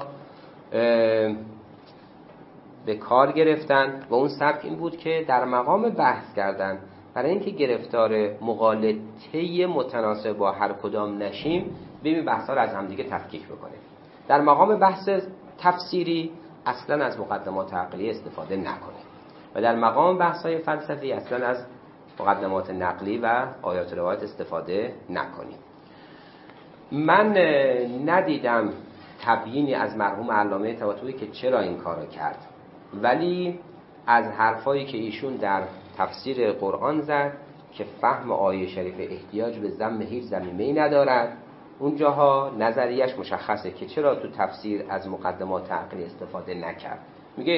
به کار گرفتن و اون سبک این بود که در مقام بحث کردن برای اینکه گرفتار مغالطه متناسب با هر کدام نشیم، بریم بحث‌ها رو از همدیگه تفکیک بکنیم. در مقام بحث تفسیری اصلا از مقدمات عقلی استفاده نکنیم و در مقام بحث‌های فلسفی اصلا از مقدمات نقلی و آیات روایت استفاده نکنیم. من ندیدم تبیینی از مرحوم علامه طباطبایی که چرا این کارو کرد، ولی از حرفایی که ایشون در تفسیر قرآن زد که فهم آیه شریف احتیاج به ضم هیچ ضمیمه‌ای ندارد، اونجاها نظریش مشخصه که چرا تو تفسیر از مقدمات عقلی استفاده نکرد. میگه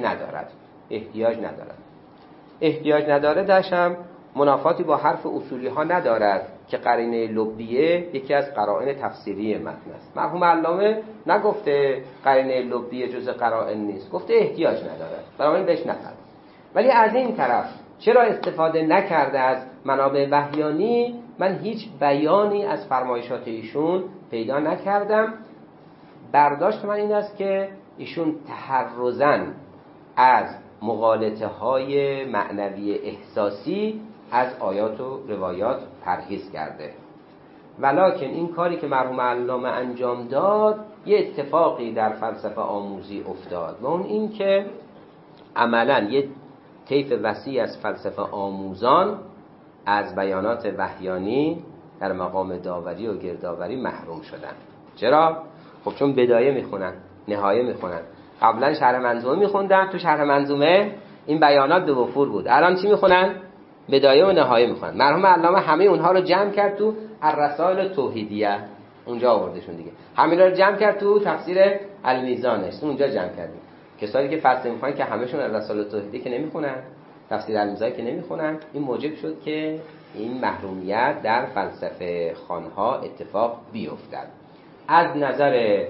احتیاج نداره داشتم منافاتی با حرف اصولی ها ندارد که قرینه لبیه یکی از قرائن تفسیری متن است. مرحوم علامه نگفته قرینه لبیه جز قرائن نیست، گفته احتیاج ندارد، بنابراین بهش نپرد. ولی از این طرف چرا استفاده نکرده از منابع وحیانی، من هیچ بیانی از فرمایشات ایشون پیدا نکردم. برداشت من این است که ایشون تحرزاً از مغالطه های معنوی احساسی از آیات و روایات پرهیز کرده. ولکن این کاری که مرحوم علامه انجام داد یه اتفاقی در فلسفه آموزی افتاد و اون این که عملاً یه طیف وسیع از فلسفه آموزان از بیانات وحیانی در مقام داوری و گردآوری محروم شدن. چرا؟ خب چون بدایه میخونن، نهایه میخونن. قبلا شرح منظومه میخوندن، تو شرح منظومه این بیانات به وفور بود. الان چی میخونن؟ بدایه و نهایه میخونن. مرحوم علامه همه اونها رو جمع کرد تو الرسائل توحیدیه، اونجا آوردشون دیگه. همینا رو جمع کرد تو تفسیر المیزانش، اونجا جمع کردیم. کسایی که فلسفه میخونن که همشون الرسائل توحیدی که نمیخونن، تفسیر المیزان که نمیخونن، این موجب شد که این محرومیت در فلسفه خوانها اتفاق بیفتد. از نظر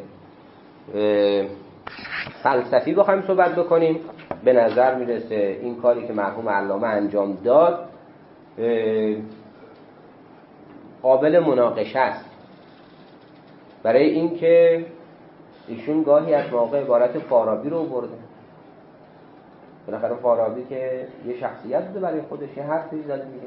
فلسفی بخوایم صحبت بکنیم، به نظر میرسه این کاری که مرحوم علامه انجام داد قابل مناقشه است، برای اینکه ایشون گاهی از واقع عبارت فارابی رو برده. بالاخره فارابی که یه شخصیت بوده برای خودش، یه حرفی زده دیگه.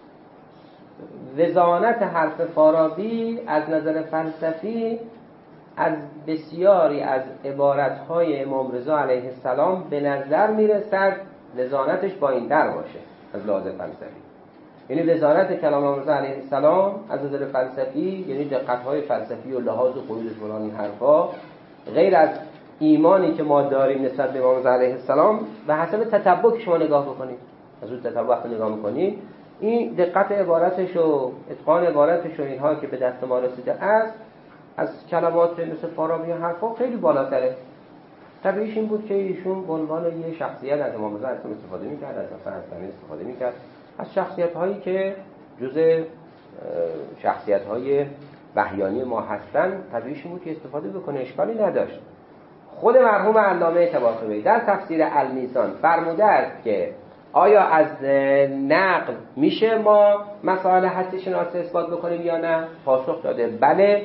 وزانت حرف فارابی از نظر فلسفی از بسیاری از عبارتهای امام رضا علیه السلام به نظر میرسد وزانتش با این در باشه از لحاظ فلسفی. یعنی وزانت کلام امام رضا علیه السلام از نظر فلسفی، یعنی دقت‌های فلسفی و لحاظ و قیود فلان این حرفا، غیر از ایمانی که ما داریم نسبت به امام رضا علیه السلام و حسب تتبع که شما نگاه بکنید، از اون تتبع وقتی نگاه می‌کنید، این دقت عبارتش و اتقان عبارتش و اینها که به دست ما رسیده است از کلمات مثل فارابی و حرفا خیلی بالاتره. طبیعیش این بود که ایشون به عنوان یه شخصیت از امام رضا استفاده می‌کرد، از زمین استفاده می‌کرد، از شخصیت‌هایی که جزء شخصیت‌های وحیانی ما هستن، طبیعیش بود که استفاده بکنه، اشکالی نداشت. خود مرحوم علامه طباطبایی در تفسیر المیزان فرموده است که آیا از نقل میشه ما مسائل هستی شناسی اثبات بکنیم یا نه؟ پاسخ داده بله.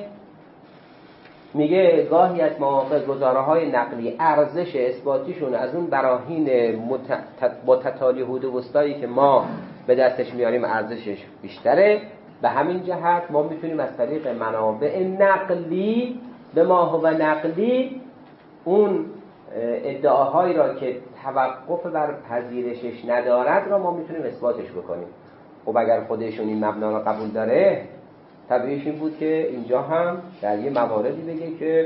میگه گاهی از مواقع گزاره‌های نقلی ارزش اثباتیشون از اون براهین با تتالی حود و وسطایی که ما به دستش میاریم ارزشش بیشتره. به همین جهت ما میتونیم از طریق منابع نقلی به ما هو نقلی اون ادعاهایی را که توقف بر پذیرشش ندارد را ما میتونیم اثباتش بکنیم. خب اگر خودشون این مبنا را قبول داره، طبیعیش این بود که اینجا هم در یه مواردی بگه که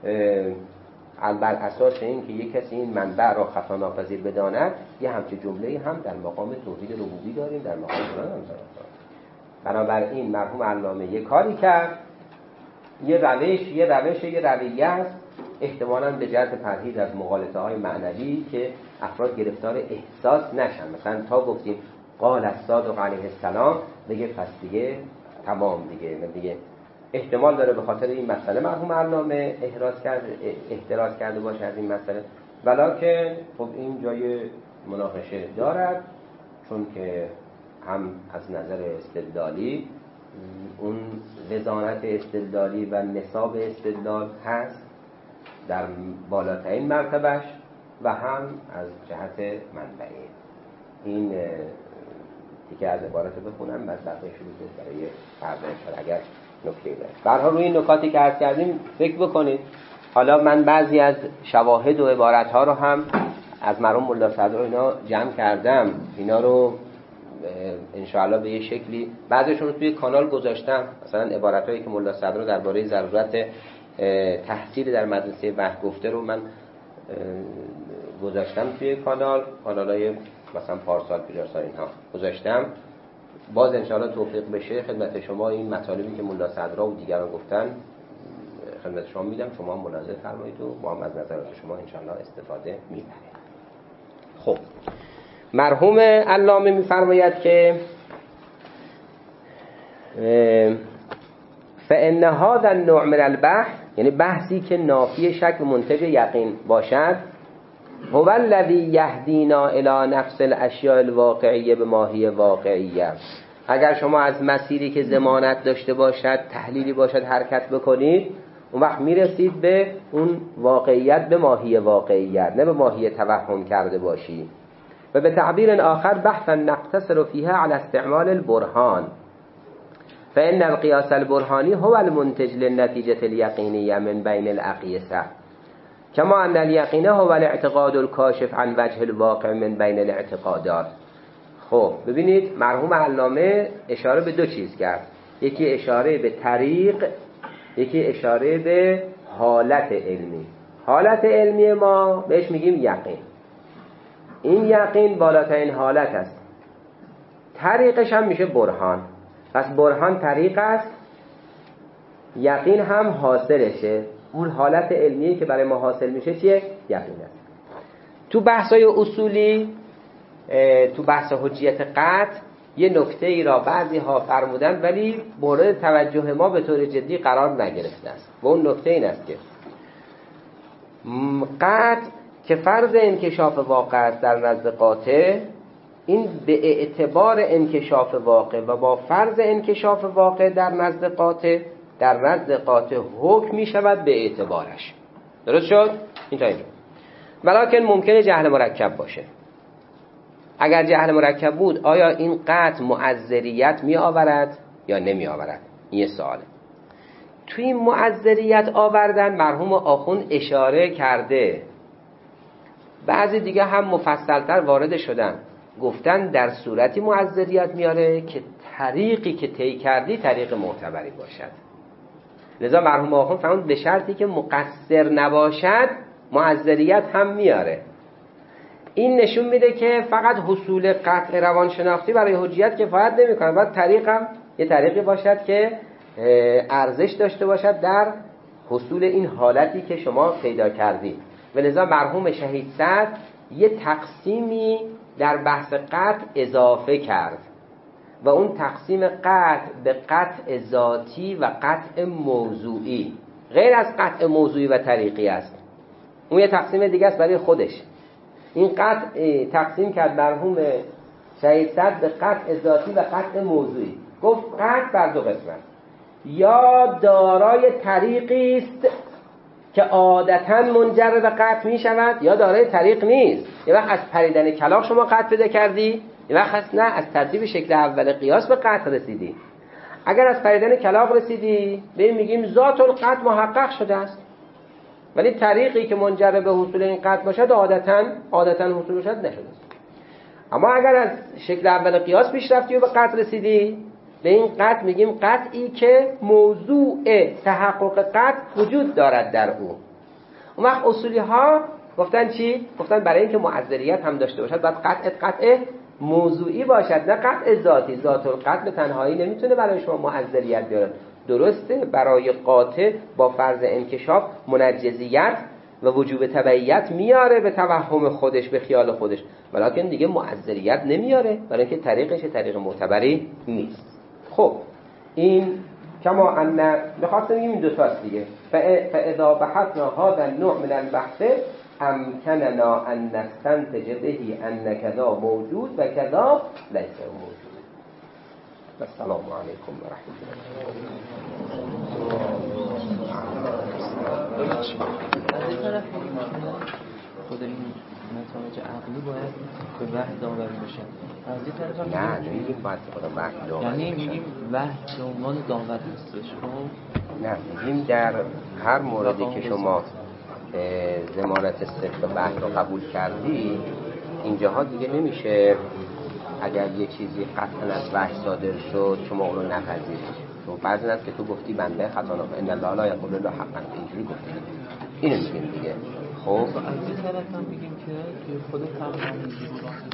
بر اساس این که یک کسی این منبع را خطا ناپذیر بداند، یه همچه جمله‌ای هم در مقام توحید ربوبی داریم، در مقام فلان هم داریم. بنابراین مرحوم علامه یه کاری کرد، یه رویه است، احتمالاً به جهت پرهیز از مغالطه‌های معنوی که افراد گرفتار احساس نشن. مثلا تا گفتیم قال الصادق علیه السلام، بگه پس دیگه تمام دیگه احتمال داره به خاطر این مسئله مرحوم علامه احتراز کرده باشه از این مسئله، ولکن خب این جای مناقشه دارد، چون که هم از نظر استدلالی اون وزانت استدلالی و نصاب استدلال هست در بالاترین مرتبهش و هم از جهت منبعی. این دیگه از عبارت بخونم بعد بقیه شروع برای فردا اگر نکته داره. به هر حال روی این نکاتی که عرض کردیم فکر بکنید. حالا من بعضی از شواهد و عبارت‌ها رو هم از مرحوم ملا صدرا اینا جمع کردم، اینا رو انشاءالله به یه شکلی بعضیشون رو توی کانال گذاشتم. مثلا عبارت‌هایی که ملا صدرا درباره ضرورت تحصیل در مدرسه وحی گفته رو من گذاشتم توی کانال‌های مثلا پارسال پیرسال اینها گذاشتم. باز انشاءالله توفیق بشه خدمت شما این مطالبی که ملا صدرا و دیگران گفتن خدمت شما میدم، شما ملاحظه فرمایید و ما هم از نظرات شما انشاءالله استفاده میبریم. خب مرحوم علامه میفرماید که فإن هذا النوع من البحث، یعنی بحثی که نافی شک و منتج یقین باشد، هو الذی یهدینا الی نفس الاشیاء الواقعیه به ماهی واقعیه. اگر شما از مسیری که ضمانت داشته باشد، تحلیلی باشد حرکت بکنید، اون وقت میرسید به اون واقعیت به ماهی واقعیت، نه به ماهی توهم کرده باشی. و به تعبیر آخر بحثا نقتصر فیها علی استعمال البرهان، فإن القیاس البرهانی هو المنتج للنتیجة اليقینیه من بین الاقیسه، کما ان الیقین هو الاعتقاد الکاشف عن وجه الواقع من بین الاعتقادات. خب ببینید مرحوم علامه اشاره به دو چیز کرد، یکی اشاره به طریق، یکی اشاره به حالت علمی. حالت علمی ما بهش میگیم یقین، این یقین بالاترین حالت است. طریقش هم میشه برهان. پس برهان طریق است، یقین هم حاصلشه. اون حالت علمی که برای ما حاصل میشه چیه؟ یقین است. تو بحث‌های اصولی، تو بحث حجیت قطع یه نکته ای را بعضی ها فرمودن ولی مورد توجه ما به طور جدی قرار نگرفته است و اون نکته این است که قطع که فرض انکشاف واقع است در نزد قاطع، این به اعتبار انکشاف واقع و با فرض انکشاف واقع در نزد قاطع حکم می شود به اعتبارش. درست شد؟ این تا اینجا. ولکن ممکنه جهل مرکب باشه. اگر جهل مرکب بود آیا این قطع معذریت می آورد یا نمی آورد؟ این یه سواله. توی این معذریت آوردن مرحوم آخوند اشاره کرده، بعضی دیگه هم مفصلتر وارد شدن، گفتن در صورتی معذریت میاره که طریقی که طی کردی طریق معتبری باشد. لذا مرحوم آخوند فرمود به شرطی که مقصر نباشد معذریت هم میاره. این نشون میده که فقط حصول قطع روانشناختی برای حجیت کفایت نمیکنه، باید طریقم یه طریقی باشد که ارزش داشته باشد در حصول این حالتی که شما پیدا کردید. و لذا مرحوم شهید سعد یه تقسیمی در بحث قطع اضافه کرد و اون تقسیم قطع به قطع ذاتی و قطع موضوعی غیر از قطع موضوعی و طریقی است. اون یه تقسیم دیگه است برای خودش. این قطع تقسیم کرد مرحوم شهید سعد به قطع ذاتی و قطع موضوعی. گفت قطع بر دو قسمت، یا دارای طریقی است که عادتاً منجر به قطع می شود، یا دارای طریق نیست. یه وقت از پریدن کلاغ شما قطع پیدا کردی، یه وقت هست نه از ترتیب شکل اول قیاس به قطع رسیدی. اگر از پریدن کلاغ رسیدی به میگیم ذات القطع محقق شده است، ولی طریقی که منجر به حصول این قطع باشد عادتاً حصول شد نشده است. اما اگر از شکل اول قیاس پیش رفتی و به قطع رسیدی، به این قطع میگیم قطعی که موضوع تحقق قطع وجود دارد در او. اون وقت اصولی ها گفتن چی؟ گفتن برای اینکه معذریت هم داشته باشد باید قطع موضوعی باشد، نه قطع ذاتی. ذات القطع به تنهایی نمیتونه برای شما معذریت بیاره. درسته برای قاطع با فرض انکشاف منجزیت و وجوب تبعیت میاره به توهم خودش، به خیال خودش، ولکن دیگه معذریت نمیاره برای اینکه طریقش طریق معتبری نیست. خب این کما ان می‌خواستم بگیم این دو تاست دیگه. فاذا بحثنا هذا النوع من البحث امكننا ان نستنتج به ان كذا موجود و كذا ليس موجود. السلام علیکم و رحمت الله. خود این نتایج عقلی باید به وحی داوری بشه. نه نمیگیم باید خدا وحی داوری بشه، یعنی میگیم وحی به عنوان داور هستش. نه میگیم در هر موردی که شما ضمانت صدق وحی رو قبول کردی، اینجاها دیگه نمیشه اگر یه چیزی قطعا از وحی صادر شد شما اون رو نپذیرید. تو بعضی هست که تو گفتی بنده خطا نکنه، ان الله لا یقول الا حقا، اینجوری گفتی، اینو میگیم دیگه. خب از این طرف هم میگیم که توی خود تمام